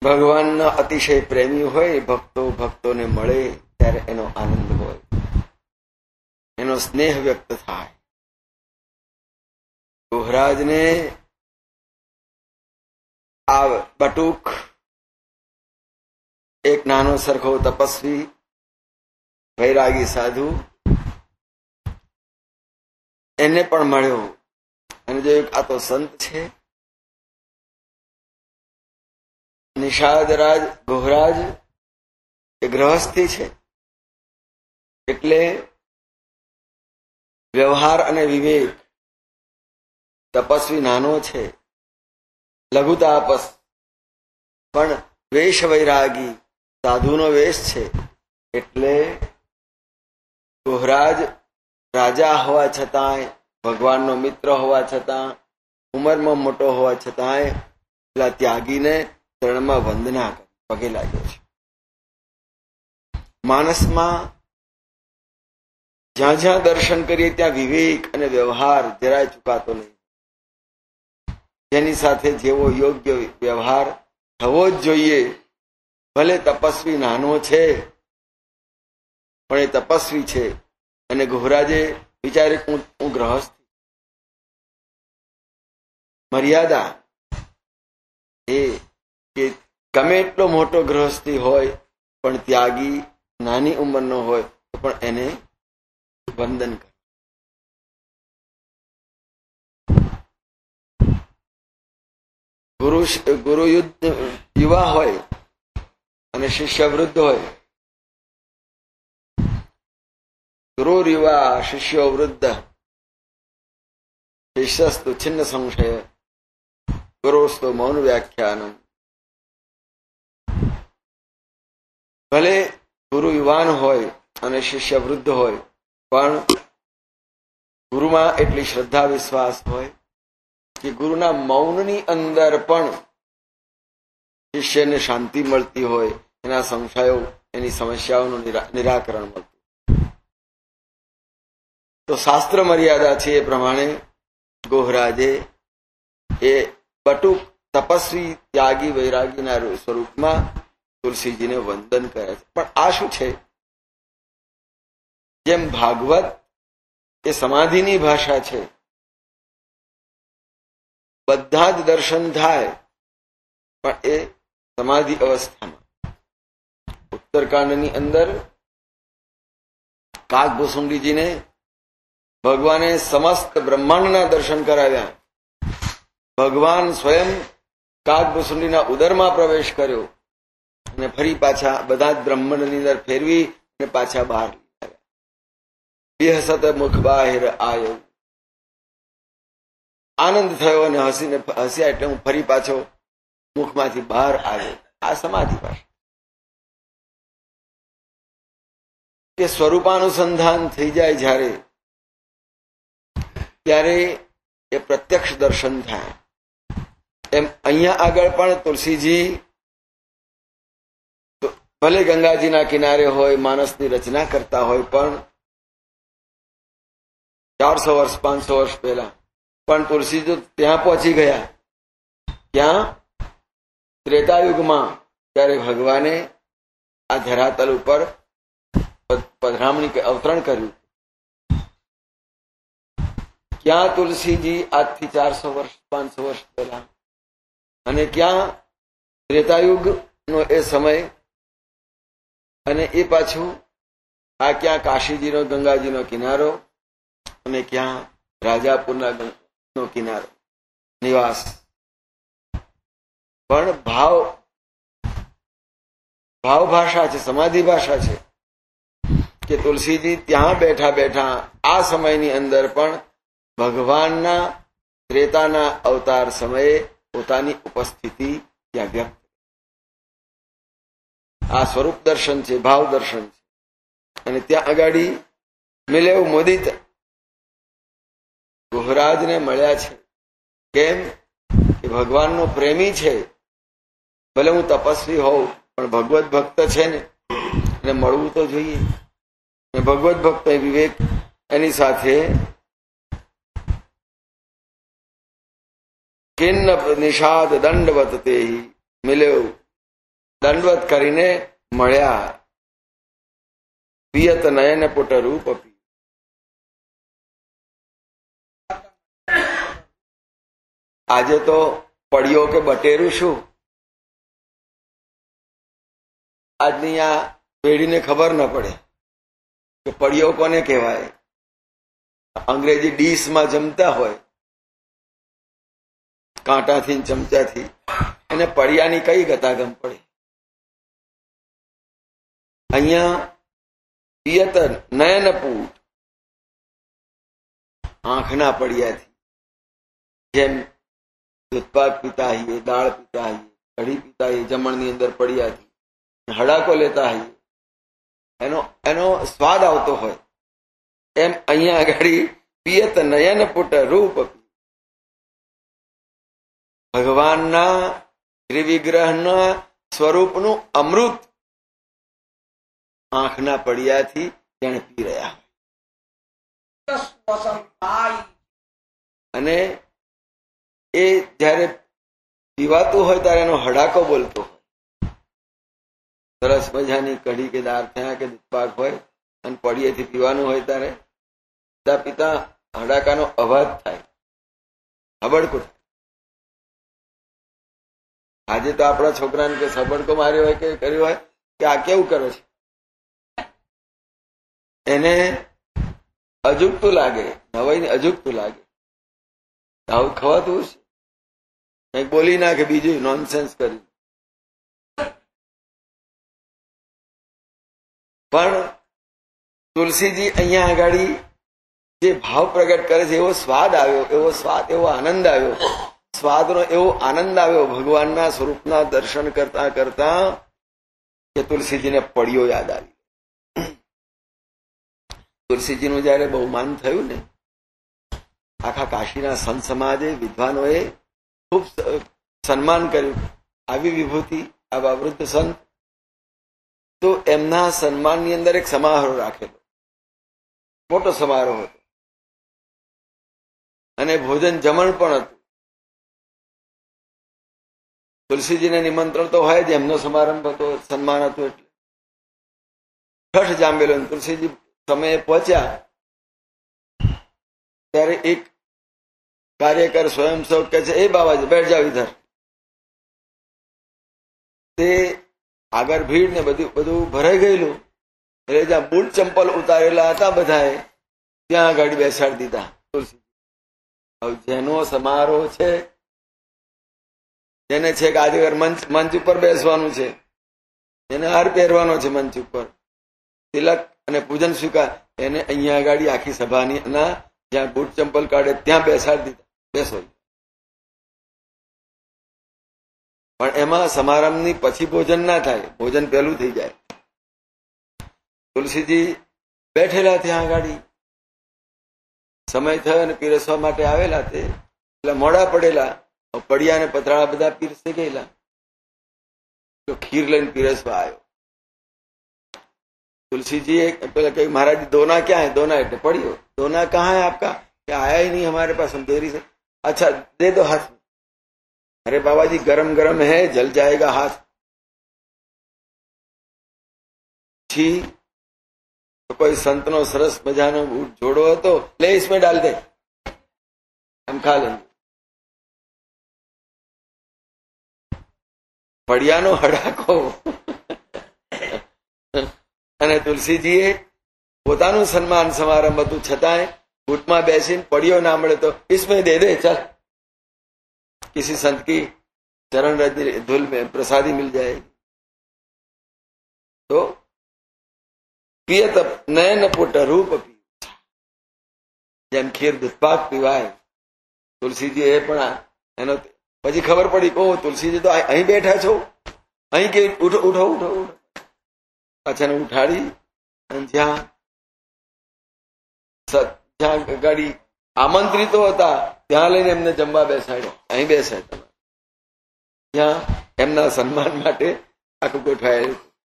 ભગવાનના અતિશય પ્રેમી હોય, ભક્તોને મળે ત્યારે એનો આનંદ હોય, એનો સ્નેહ વ્યક્ત થાય. ગોહરાજને આ બટુક એક નાનો સરખો તપસ્વી વૈરાગી સાધુ એને પણ મળ્યો અને જોયું આ તો સંત છે. નિષાદરાજ ગોહરાજ એ ગૃહસ્થી છે એટલે વ્યવહાર અને વિવેક. તપસ્વી નાનો છે, લઘુ તાપસ, પણ વેશ વૈરાગી સાધુનો વેશ છે. એટલે ગોહરાજ રાજા હોવા છતાંય, ભગવાનનો મિત્ર હોવા છતાં, ઉંમરમાં મોટો હોવા છતાંય પેલા ત્યાગીને ચરણમાં વંદના કરી પગે લાગ્યો છે. માનસમાં જ્યાં જ્યાં દર્શન કરીએ ત્યાં વિવેક અને વ્યવહાર જરાય ચૂકાતો નહીં. જેની સાથે જેવો યોગ્ય વ્યવહાર થવો જ જોઈએ. ભલે તપસ્વી નાનો છે પણ એ તપસ્વી છે. અને ગોહરાજે વિચારે હું ગ્રહસ્થ. મર્યાદા એ કે ગમે એટલો મોટો ગ્રહસ્થી હોય પણ ત્યાગી નાની ઉંમરનો હોય તો પણ એને વંદન કરે. ગુરુ યુવા હોય અને શિષ્ય વૃદ્ધ હોય. ગુરુ યુવા શિષ્યો વૃદ્ધ. શિષ્યસ્તુ છિન્ન સંશય, ગુરુસ્તુ મૌન વ્યાખ્યાનમ. ભલે ગુરુ યુવાન હોય અને શિષ્ય વૃદ્ધ હોય પણ ગુરુમાં એટલી શ્રદ્ધા વિશ્વાસ હોય કે ગુરુના મૌનની અંદર પણ શિષ્યને શાંતિ મળતી હોય, એના સંશયો, એની સમસ્યાઓનું નિરાકરણ મળતું. તો શાસ્ત્ર મર્યાદા છે એ પ્રમાણે ગોહરાજે એ બટુક તપસ્વી ત્યાગી વૈરાગીના સ્વરૂપમાં તુલસીજીને વંદન કરે છે. પણ આ શું છે? જેમ ભાગવત એ સમાધિની ભાષા છે, બધા જ દર્શન થાય પણ એ સમાધિ અવસ્થામાં. ઉત્તરકાંડની અંદર કાગભૂસુંડીજીને ભગવાને સમસ્ત બ્રહ્માંડના દર્શન કરાવ્યા. ભગવાન સ્વયં કાગભૂસુંડીના ઉદરમાં પ્રવેશ કર્યો અને ફરી પાછા બધા જ બ્રહ્માંડની અંદર ફેરવી અને પાછા બહાર લાવ્યા. વિહસત મુખ બાહિર આયો. આનંદ થયો અને હસ્યા એટલે હું ફરી પાછો મુખમાંથી બહાર આવ્યો. આ સમાધિ ભાષા. કે સ્વરૂપાનુસંધાન થઈ જાય જ્યારે, ત્યારે એ પ્રત્યક્ષ દર્શન થાય. એમ અહીંયા આગળ પણ તુલસીજી ભલે ગંગાજીના કિનારે હોય, માનસની રચના કરતા હોય, પણ 400 વર્ષ 500 વર્ષ પહેલા પણ તુલસીજી ત્યાં પહોંચી ગયા. ક્યાં? ત્રેતાયુગમાં. ત્યારે ભગવાને આ ધરાતલ ઉપર પધરામણી અવતરણ કર્યું. ક્યાં તુલસીજી આજથી 400 વર્ષ 500 વર્ષ પહેલા, અને ક્યાં ત્રેતાયુગનો એ સમય, અને એ પાછું આ ક્યાં કાશીજીનો ગંગાજીનો કિનારો, અને ક્યાં રાજાપુરના નો કિનારો નિવાસ. પણ ભાવ ભાષા છે, સમાધિ ભાષા છે કે તુલસીજી ત્યાં બેઠા બેઠા આ સમયની અંદર પણ ભગવાનના ત્રેતાના અવતાર સમયે પોતાની ઉપસ્થિતિ ત્યાં વ્યક્ત. આ સ્વરૂપ દર્શન છે, ભાવ દર્શન છે. અને ત્યાં અગાડી મિલેવ મોદિત ગોહરાજને મળ્યા છે. કેમ? કે ભગવાનનો પ્રેમી છે. ભલે હું તપસ્વી હોઉં પણ ભગવત ભક્ત છે ને, એને મળવું તો જોઈએ. ભગવત ભક્ત વિવેક એની સાથે કિન્ન નિષાદ દંડવત તે મિલ્યો દંડવત કરીને મળ્યા. પિયત નયન પુટ રૂપ પી. આજે તો પડ્યો કે બટેરું શું, આજની આ પેઢીને ખબર ન પડે કે પડ્યો કોને કહેવાય. અંગ્રેજી ડીશમાં જમતા હોય કાંટાથી ચમચાથી, એને પડિયાની કઈ ગતાગમ પડે. અહીંયા પિયત નયન પૂટ, આંખના પડિયાથી, જેમ દૂધપાક પીતા હોઈએ, દાળ પીતા હોઈએ, કઢી પીતા હોઈએ, જમણની અંદર પડિયાથી હડાકો લેતા હોઈએ, એનો સ્વાદ આવતો હોય, એમ અહીંયા આગળ પિયત નયન પુટ રૂપ. ભગવાનના ત્રિવિગ્રહના સ્વરૂપનું અમૃત આંખના પડિયાથી જેને પી રહ્યા હોય. અને એ જયારે પીવાતું હોય ત્યારે એનો હડાકો બોલતો હોય. સરસ મજાની કઢી કે દાળ થયા કે દૂધપાક હોય અને પડિયેથી પીવાનું હોય ત્યારે પિતા પિતા હડાકાનો અવાજ થાય, હબડકો. આજે તો આપણા છોકરાને કે સબડકો માર્યો હોય કે કર્યો હોય કે આ કેવું કરે છે, એને અજુગતું લાગે, નવાઈને અજુગતું લાગે. આવું ખવાતું છે, કંઈક બોલી નાખે બીજું નોનસેન્સ કરી. પણ તુલસીજી અહીંયા આગળ જે ભાવ પ્રગટ કરે છે, એવો સ્વાદ આવ્યો, એવો સ્વાદ, એવો આનંદ આવ્યો, સ્વાદનો એવો આનંદ આવ્યો ભગવાનના સ્વરૂપના દર્શન કરતા કરતા કે તુલસીજીને પડ્યો યાદ આવી. તુલસીજીનું જયારે બહુમાન થયું ને, આખા કાશીના સંત સમાજે, વિદ્વાનોએ ખૂબ સન્માન કર્યું. આવી વિભૂતિ, આવા વૃદ્ધ સંત, તો એમના સન્માનની અંદર એક સમારોહ રાખેલો, મોટો સમારોહ હતો, અને ભોજન જમણ પણ હતું. તુલસીજીને નિમંત્રણ તો હોય જ, એમનો સમારંભ હતો, સન્માન હતું, એટલે ઠઠ જામેલો. તુલસીજી સમયે પહોંચ્યા ત્યારે એક કાર્યકર સ્વયંસેવક કહે છે, એ બાબાજી બેઠ જાવ ઇધર. તે આગળ ભીડ ને બધું ભરાઈ ગયેલું, એટલે જ્યાં બૂટ ચંપલ ઉતારેલા હતા બધાએ ત્યાં આગળ બેસાડી દીધા તુલસી. હવે જેનો સમારોહ છે, જેને છે કે આજે મંચ ઉપર બેસવાનું છે, એને હાર પહેરવાનો છે મંચ ઉપર, તિલક અને પૂજન સ્વીકાર, એને અહીંયા આગળ આખી સભાની ના જ્યાં બૂટ ચંપલ કાઢે ત્યાં બેસાડી દીધા, બેસો. પણ એમાં સમારંભની પછી ભોજન ના થાય, ભોજન પહેલું થઈ જાય. તુલસીજી બેઠેલા ત્યાં આગળ, સમય થયો અને પીરસવા માટે આવેલા, તે એટલે મોડા પડેલા, પડિયા અને પતરાળા બધા પીરસી ગયેલા, તો ખીર લઈને પીરસવા આવ્યો. तुलसी पहले कही महाराज दोना क्या है, दोना એટલે પડ્યો, दोना कहाँ है आपका, क्या आया ही नहीं हमारे पास, हम देरी से, अच्छा दे दो हाथ में. अरे बाबा जी गरम गरम है, जल जाएगा हाथ. छी, तो कोई संत नो सरस मजानो जोड़ो હતો, ले इसमें डाल दे, हम खा लेंगे. પડિયાનો હડાકો. અને તુલસીજીએ પોતાનું સન્માન સમારંભ હતું છતાંય ઘૂંટમાં બેસીને પડ્યો ના મળે તો इसमें दे दे चल, किसी संत की चरण धूल में प्रसादी मिल जाएगी. तो पियत नयन पुट रूप पी, જેમ ખીર દૂધપાક પીવાય, તુલસીજી એ પણ એનો પછી ખબર પડી, કહો તુલસીજી તો અહીં બેઠા છો, અહીં કે ઉઠો ઉઠો ઉઠો ઉઠો. પાછા ઉઠાડી જ્યાં ગાડી આમંત્રિતો હતા ત્યાં લઈને એમને જમવા બેસાડ્યા, અહીં બેસાય તમે, જ્યાં એમના સન્માન માટે આખું ગોઠવાયેલું.